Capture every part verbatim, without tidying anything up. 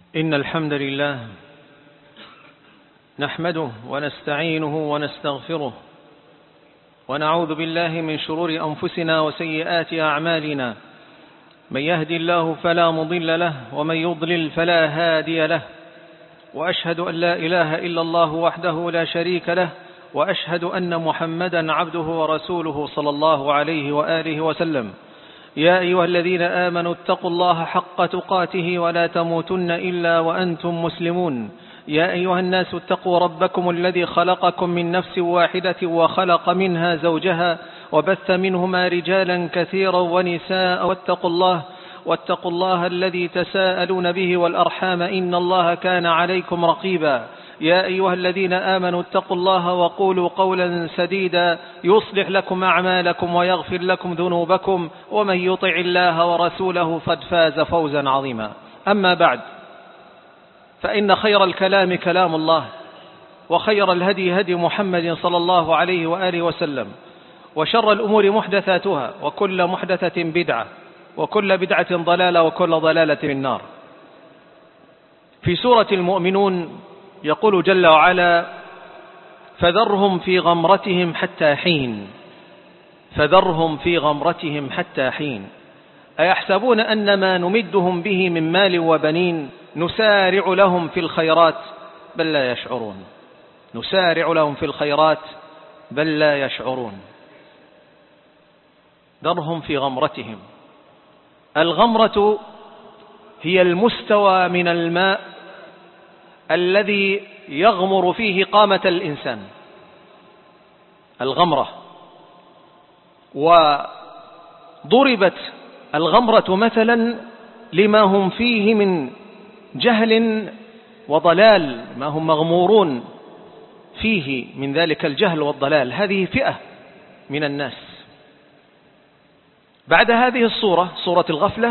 إن الحمد لله نحمده ونستعينه ونستغفره ونعوذ بالله من شرور أنفسنا وسيئات أعمالنا. من يهدي الله فلا مضل له ومن يضلل فلا هادي له، وأشهد أن لا إله إلا الله وحده لا شريك له، وأشهد أن محمدا عبده ورسوله صلى الله عليه وآله وسلم. يا أيها الذين آمنوا اتقوا الله حق تقاته ولا تموتن إلا وأنتم مسلمون. يا أيها الناس اتقوا ربكم الذي خلقكم من نفس واحدة وخلق منها زوجها وبث منهما رجالا كثيرا ونساء، واتقوا الله واتقوا الله الذي تساءلون به والأرحام إن الله كان عليكم رقيبا. يا أيها الذين آمنوا اتقوا الله وقولوا قولا سديدا يصلح لكم أعمالكم ويغفر لكم ذنوبكم، ومن يطع الله ورسوله قد فاز فوزا عظيما. أما بعد، فإن خير الكلام كلام الله، وخير الهدي هدي محمد صلى الله عليه وآله وسلم، وشر الأمور محدثاتها، وكل محدثة بدعة، وكل بدعة ضلالة، وكل ضلالة في النار. في سورة المؤمنون يقول جل وعلا: فذرهم في غمرتهم حتى حين فذرهم في غمرتهم حتى حين أيحسبون أن ما نمدهم به من مال وبنين نسارع لهم في الخيرات بل لا يشعرون نسارع لهم في الخيرات بل لا يشعرون ذرهم في غمرتهم. الغمرة هي المستوى من الماء الذي يغمر فيه قامة الإنسان، الغمرة. وضربت الغمرة مثلا لما هم فيه من جهل وضلال، ما هم مغمورون فيه من ذلك الجهل والضلال. هذه فئة من الناس. بعد هذه الصورة، صورة الغفلة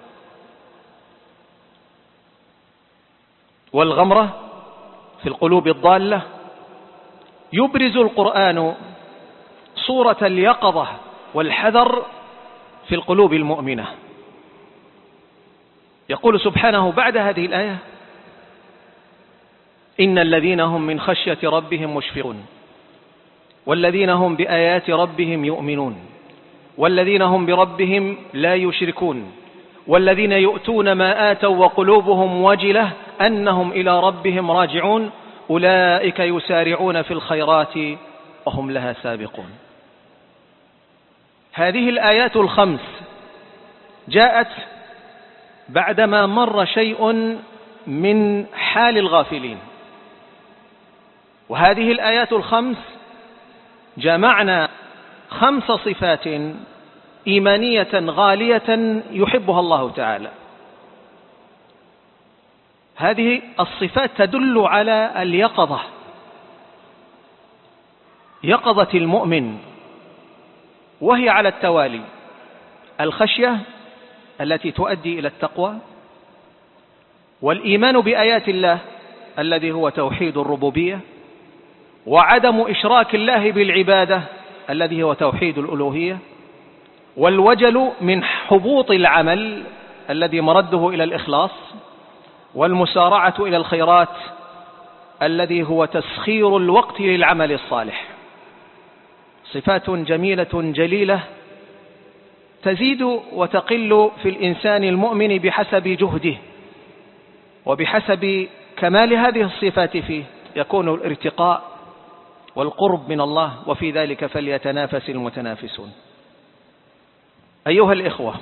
والغمرة في القلوب الضالة، يبرز القرآن صورة اليقظة والحذر في القلوب المؤمنة. يقول سبحانه بعد هذه الآية: إن الذين هم من خشية ربهم مشفقون، والذين هم بآيات ربهم يؤمنون، والذين هم بربهم لا يشركون، والذين يؤتون ما آتوا وقلوبهم وجلة أنهم إلى ربهم راجعون، أولئك يسارعون في الخيرات وهم لها سابقون. هذه الآيات الخمس جاءت بعدما مر شيء من حال الغافلين، وهذه الآيات الخمس جمعنا خمس صفات إيمانية غالية يحبها الله تعالى. هذه الصفات تدل على اليقظة، يقظة المؤمن، وهي على التوالي: الخشية التي تؤدي إلى التقوى، والإيمان بآيات الله الذي هو توحيد الربوبية، وعدم إشراك الله بالعبادة الذي هو توحيد الألوهية، والوجل من حبوط العمل الذي مرده إلى الإخلاص، والمسارعة إلى الخيرات الذي هو تسخير الوقت للعمل الصالح. صفات جميلة جليلة تزيد وتقل في الإنسان المؤمن بحسب جهده، وبحسب كمال هذه الصفات فيه يكون الارتقاء والقرب من الله، وفي ذلك فليتنافس المتنافسون. أيها الإخوة،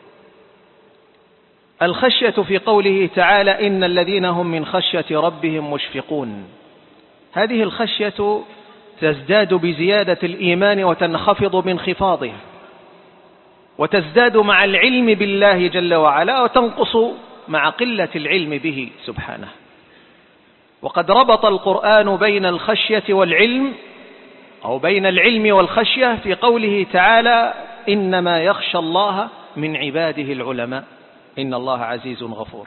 الخشية في قوله تعالى: إن الذين هم من خشية ربهم مشفقون، هذه الخشية تزداد بزيادة الإيمان وتنخفض بانخفاضه، وتزداد مع العلم بالله جل وعلا، وتنقص مع قلة العلم به سبحانه. وقد ربط القرآن بين الخشية والعلم، أو بين العلم والخشية، في قوله تعالى: إنما يخشى الله من عباده العلماء إن الله عزيز غفور.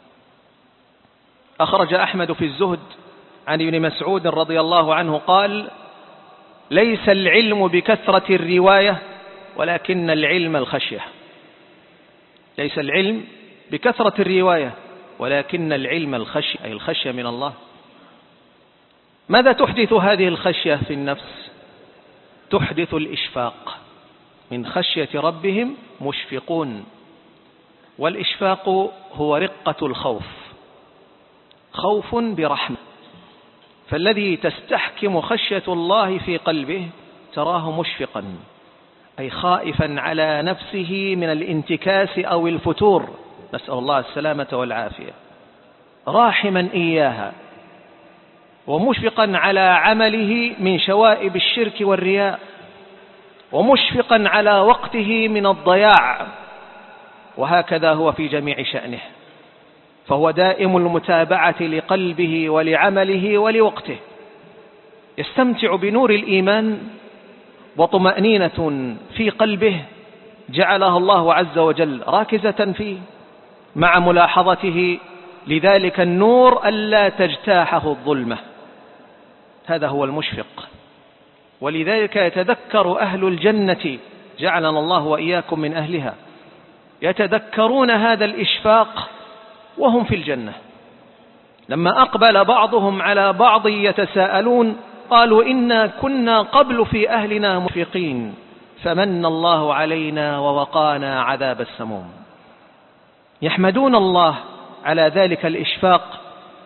أخرج أحمد في الزهد عن ابن مسعود رضي الله عنه قال: ليس العلم بكثرة الرواية ولكن العلم الخشية. ليس العلم بكثرة الرواية ولكن العلم الخشية، أي الخشية من الله. ماذا تحدث هذه الخشية في النفس؟ تحدث الإشفاق. من خشية ربهم مشفقون، والإشفاق هو رقة الخوف، خوف برحمة. فالذي تستحكم خشية الله في قلبه تراه مشفقا، أي خائفا على نفسه من الانتكاس أو الفتور، نسأل الله السلامة والعافية، راحما إياها، ومشفقا على عمله من شوائب الشرك والرياء، ومشفقا على وقته من الضياع. وهكذا هو في جميع شأنه، فهو دائم المتابعة لقلبه ولعمله ولوقته، يستمتع بنور الإيمان وطمأنينة في قلبه جعلها الله عز وجل راكزة فيه، مع ملاحظته لذلك النور ألا تجتاحه الظلمة. هذا هو المشفق. ولذلك يتذكر أهل الجنة، جعلنا الله وإياكم من أهلها، يتذكرون هذا الإشفاق وهم في الجنة، لما أقبل بعضهم على بعض يتساءلون قالوا إنا كنا قبل في أهلنا مشفقين فمن الله علينا ووقانا عذاب السموم. يحمدون الله على ذلك الإشفاق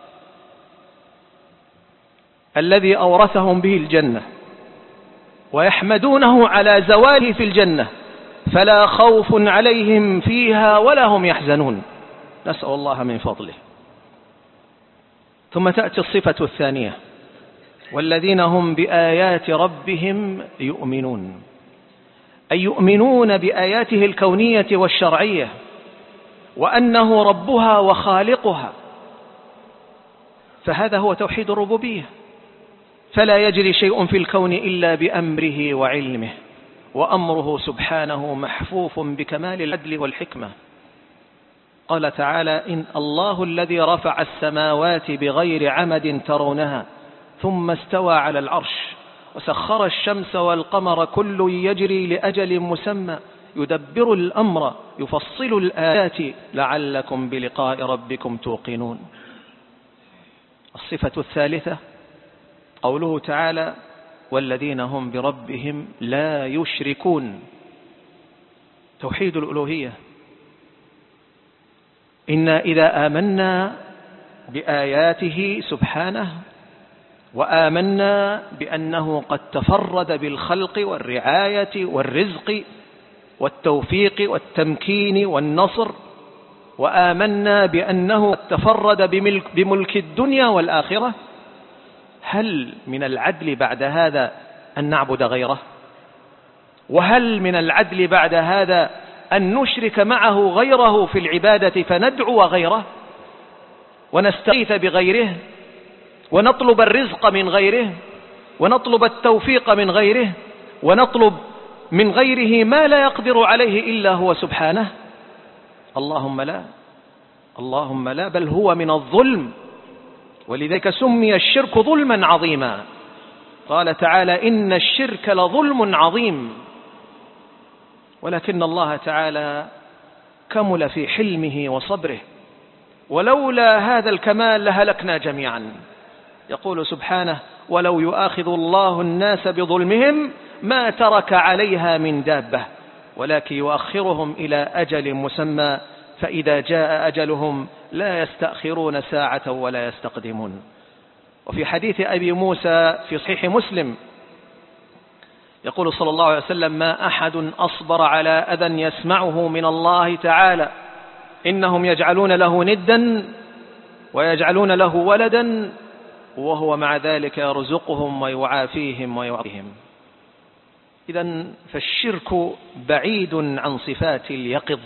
الذي أورثهم به الجنة، ويحمدونه على زواله في الجنة، فلا خوف عليهم فيها ولا هم يحزنون، نسأل الله من فضله. ثم تأتي الصفة الثانية: والذين هم بآيات ربهم يؤمنون، أي يؤمنون بآياته الكونية والشرعية، وأنه ربها وخالقها. فهذا هو توحيد الربوبية، فلا يجري شيء في الكون إلا بأمره وعلمه، وأمره سبحانه محفوف بكمال العدل والحكمة. قال تعالى: إن الله الذي رفع السماوات بغير عمد ترونها ثم استوى على العرش وسخر الشمس والقمر كل يجري لأجل مسمى يدبر الأمر يفصل الآيات لعلكم بلقاء ربكم توقنون. الصفة الثالثة قوله تعالى: والذين هم بربهم لا يشركون، توحيد الألوهية. إنا إذا آمنا بآياته سبحانه وآمنا بأنه قد تفرد بالخلق والرعاية والرزق والتوفيق والتمكين والنصر، وآمنا بأنه قد تفرد بملك, بملك الدنيا والآخرة، هل من العدل بعد هذا أن نعبد غيره؟ وهل من العدل بعد هذا أن نشرك معه غيره في العبادة فندعو غيره ونستغيث بغيره ونطلب الرزق من غيره ونطلب التوفيق من غيره ونطلب من غيره ما لا يقدر عليه إلا هو سبحانه؟ اللهم لا، اللهم لا، بل هو من الظلم. ولذلك سمي الشرك ظلما عظيما. قال تعالى: إن الشرك لظلم عظيم. ولكن الله تعالى كمل في حلمه وصبره، ولولا هذا الكمال لهلكنا جميعا. يقول سبحانه: ولو يؤاخذ الله الناس بظلمهم ما ترك عليها من دابة ولكن يؤخرهم إلى أجل مسمى فإذا جاء أجلهم لا يستأخرون ساعة ولا يستقدمون. وفي حديث أبي موسى في صحيح مسلم يقول صلى الله عليه وسلم: ما أحد أصبر على أذى يسمعه من الله تعالى إنهم يجعلون له ندا ويجعلون له ولدا وهو مع ذلك يرزقهم ويعافيهم ويعطيهم. إذن فالشرك بعيد عن صفات اليقظ.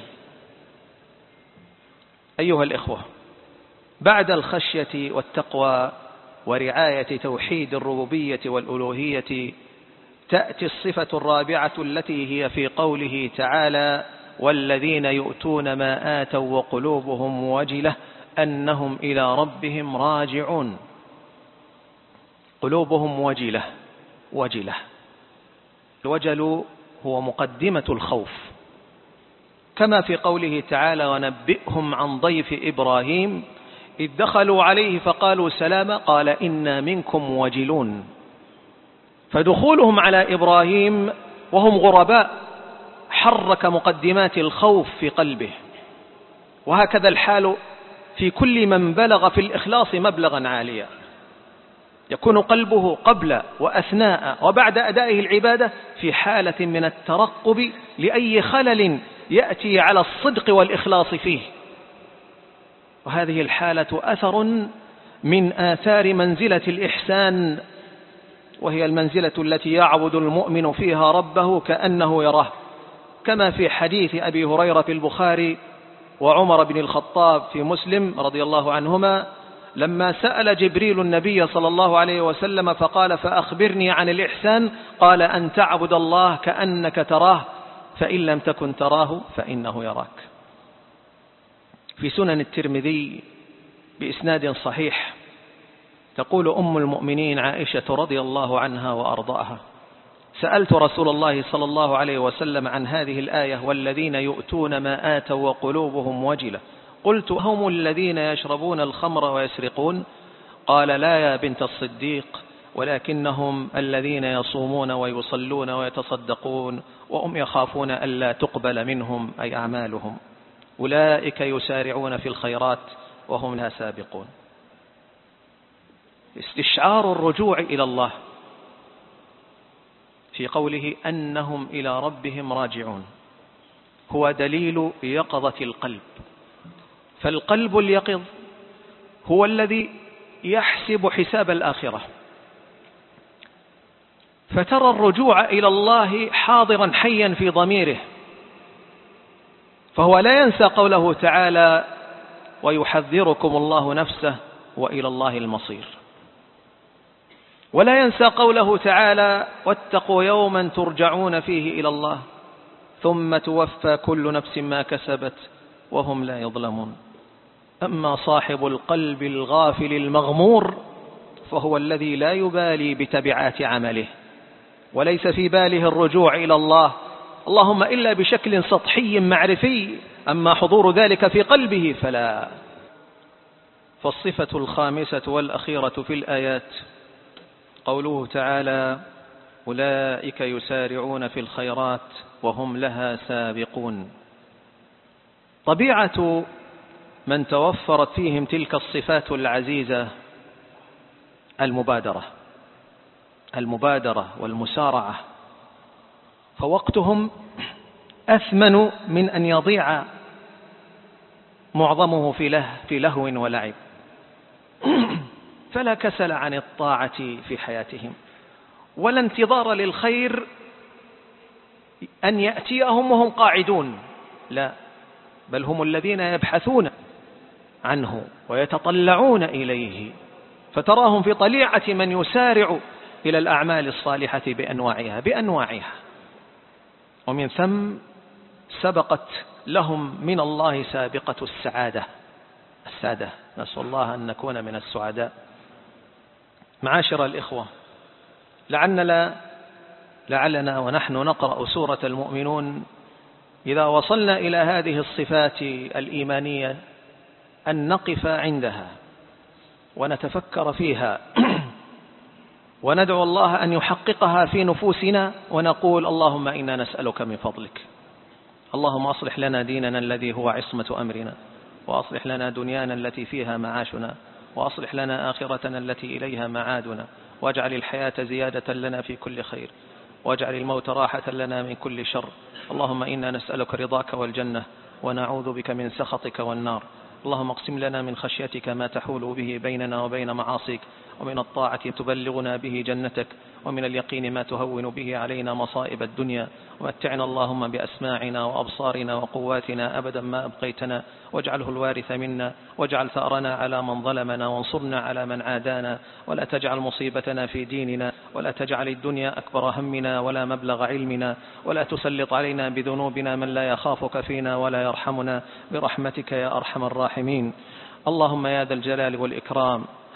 أيها الإخوة، بعد الخشية والتقوى ورعاية توحيد الربوبية والألوهية تأتي الصفة الرابعة التي هي في قوله تعالى: والذين يؤتون ما آتوا وقلوبهم وجلة أنهم إلى ربهم راجعون. قلوبهم وجلة، وجلة، الوجل هو مقدمة الخوف، كما في قوله تعالى: ونبئهم عن ضيف إبراهيم إذ دخلوا عليه فقالوا سلاما قال إنا منكم وجلون. فدخولهم على إبراهيم وهم غرباء حرك مقدمات الخوف في قلبه، وهكذا الحال في كل من بلغ في الإخلاص مبلغا عاليا، يكون قلبه قبل وأثناء وبعد أدائه العبادة في حالة من الترقب لأي خلل يأتي على الصدق والإخلاص فيه. وهذه الحالة أثر من آثار منزلة الإحسان، وهي المنزلة التي يعبد المؤمن فيها ربه كأنه يراه، كما في حديث أبي هريرة في البخاري وعمر بن الخطاب في مسلم رضي الله عنهما لما سأل جبريل النبي صلى الله عليه وسلم فقال: فأخبرني عن الإحسان، قال: أن تعبد الله كأنك تراه فإن لم تكن تراه فإنه يراك. في سنن الترمذي بإسناد صحيح تقول أم المؤمنين عائشة رضي الله عنها وأرضاها: سألت رسول الله صلى الله عليه وسلم عن هذه الآية: والذين يؤتون ما آتوا وقلوبهم وجلة، قلت: هم الذين يشربون الخمر ويسرقون؟ قال: لا يا بنت الصديق، ولكنهم الذين يصومون ويصلون ويتصدقون وهم يخافون ألا تقبل منهم أي أعمالهم، أولئك يسارعون في الخيرات وهم لا سابقون. استشعار الرجوع إلى الله في قوله أنهم إلى ربهم راجعون هو دليل يقظة القلب، فالقلب اليقظ هو الذي يحسب حساب الآخرة، فترى الرجوع إلى الله حاضرا حيا في ضميره، فهو لا ينسى قوله تعالى: ويحذركم الله نفسه وإلى الله المصير، ولا ينسى قوله تعالى: واتقوا يوما ترجعون فيه إلى الله ثم توفى كل نفس ما كسبت وهم لا يظلمون. أما صاحب القلب الغافل المغمور فهو الذي لا يبالي بتبعات عمله، وليس في باله الرجوع إلى الله اللهم إلا بشكل سطحي معرفي، أما حضور ذلك في قلبه فلا. فالصفة الخامسة والأخيرة في الآيات قوله تعالى: أولئك يسارعون في الخيرات وهم لها سابقون. طبيعة من توفرت فيهم تلك الصفات العزيزة المبادرة المبادرة والمسارعة، فوقتهم أثمن من أن يضيع معظمه في له في لهو ولعب، فلا كسل عن الطاعة في حياتهم، ولا انتظار للخير أن يأتيهم وهم قاعدون، لا، بل هم الذين يبحثون عنه ويتطلعون إليه، فتراهم في طليعة من يسارع إلى الأعمال الصالحة بأنواعها بأنواعها ومن ثم سبقت لهم من الله سابقة السعادة السادة، نسأل الله أن نكون من السعداء. معاشر الإخوة، لعلنا لعلنا ونحن نقرأ سورة المؤمنون إذا وصلنا إلى هذه الصفات الإيمانية أن نقف عندها ونتفكر فيها وندعو الله أن يحققها في نفوسنا، ونقول: اللهم إنا نسألك من فضلك، اللهم أصلح لنا ديننا الذي هو عصمة أمرنا، وأصلح لنا دنيانا التي فيها معاشنا، وأصلح لنا آخرتنا التي إليها معادنا، واجعل الحياة زيادة لنا في كل خير، واجعل الموت راحة لنا من كل شر. اللهم إنا نسألك رضاك والجنة، ونعوذ بك من سخطك والنار. اللهم اقسم لنا من خشيتك ما تحول به بيننا وبين معاصيك، ومن الطاعة تبلغنا به جنتك، ومن اليقين ما تهون به علينا مصائب الدنيا. ومتعنا اللهم بأسماعنا وأبصارنا وقواتنا أبدا ما أبقيتنا، واجعله الوارث منا، واجعل ثأرنا على من ظلمنا، وانصرنا على من عادانا، ولا تجعل مصيبتنا في ديننا، ولا تجعل الدنيا أكبر همنا ولا مبلغ علمنا، ولا تسلط علينا بذنوبنا من لا يخافك فينا ولا يرحمنا، برحمتك يا أرحم الراحمين. اللهم يا ذا الجلال والإكرام،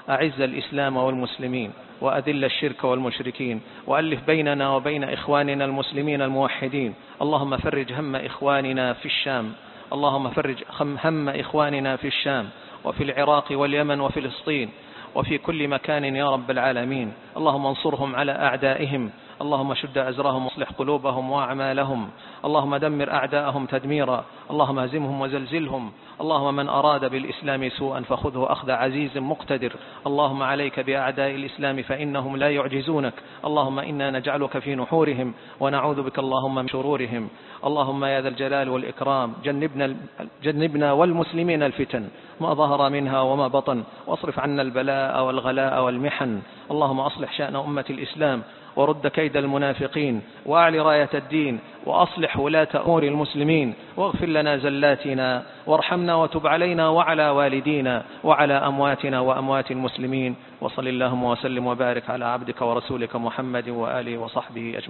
أعز الإسلام والمسلمين وأذل الشرك والمشركين، وألف بيننا وبين إخواننا المسلمين الموحدين. اللهم فرج هم إخواننا في الشام، اللهم فرج هم إخواننا في الشام وفي العراق واليمن وفلسطين وفي كل مكان يا رب العالمين. اللهم انصرهم على أعدائهم، اللهم شد أزرهم واصلح قلوبهم وأعمالهم، اللهم دمر أعداءهم تدميرا، اللهم هزمهم وزلزلهم. اللهم من أراد بالإسلام سوءا فخذه أخذ عزيز مقتدر. اللهم عليك بأعداء الإسلام فإنهم لا يعجزونك. اللهم إنا نجعلك في نحورهم ونعوذ بك اللهم من شرورهم. اللهم يا ذا الجلال والإكرام جنبنا, جنبنا والمسلمين الفتن ما ظهر منها وما بطن، واصرف عنا البلاء والغلاء والمحن. اللهم أصلح شأن أمة الإسلام ورد كيد المنافقين وأعل راية الدين، وأصلح ولاة أمور المسلمين، واغفر لنا زلاتنا وارحمنا وتب علينا وعلى والدينا وعلى أمواتنا وأموات المسلمين. وصل اللهم وسلم وبارك على عبدك ورسولك محمد وآله وصحبه أجمعين.